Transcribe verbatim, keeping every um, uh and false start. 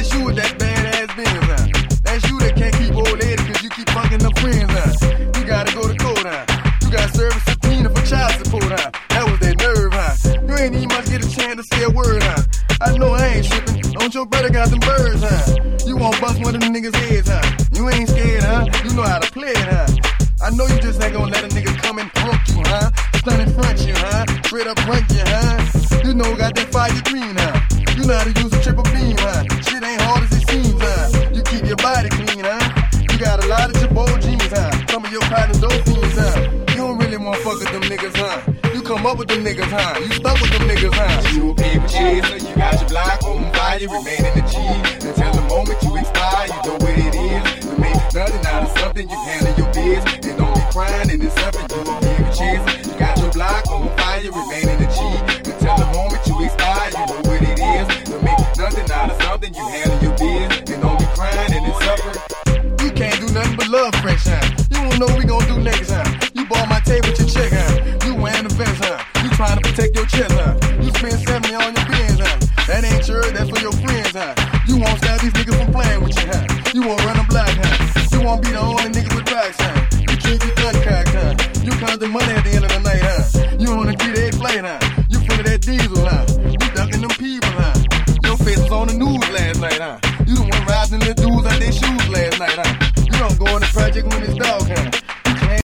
That's you with that badass Benz, huh? That's you that can't keep old lady cause you keep fucking her friends, huh? You gotta go to court, huh? You got service subpoena for child support, huh? That was that nerve, huh? You ain't even much get a chance to say a word, huh? I know I ain't tripping. Don't your brother got them birds, huh? You won't bust one of them niggas' heads, huh? You ain't scared, huh? You know how to play it, huh? I know you just ain't gonna let a nigga come and punk you, huh? Stun in front you, huh? Straight up run you, huh? You know got that fire green, huh? You know how to use a triple beam, huh? Shit ain't hard as it seems, huh? You keep your body clean, huh? You got a lot of your bold jeans, huh? Some of your partners dope fiends, huh? You don't really wanna fuck with them niggas, huh? You come up with them niggas, huh? You stuck with them niggas, huh? You a paper chaser, you got your block on fire, remain in the G. Until the moment you expire, you know what it is. You make nothing out of something, you handle your biz. And don't be crying in this something, you a paper chaser. You got your block on fire, remain in the G. Until the moment you expire, you know what it is. You make nothing out of something, you handle your biz. And don't be crying in this something. You can't do nothing but love fresh, huh? You don't know what we gon' do next, huh? You bought my table with your check, huh? You wearing the vest, huh? You trying to protect your chest, huh? You spend seventy on your Benz, huh? That ain't yours, that's for your friends, huh? You won't stop these niggas from playing with you, huh? You won't run them black, huh? You won't be the only nigga with racks, huh? You keep your gun cocked, huh? You count the money at the end of the night, huh? You on a three-day flight, huh?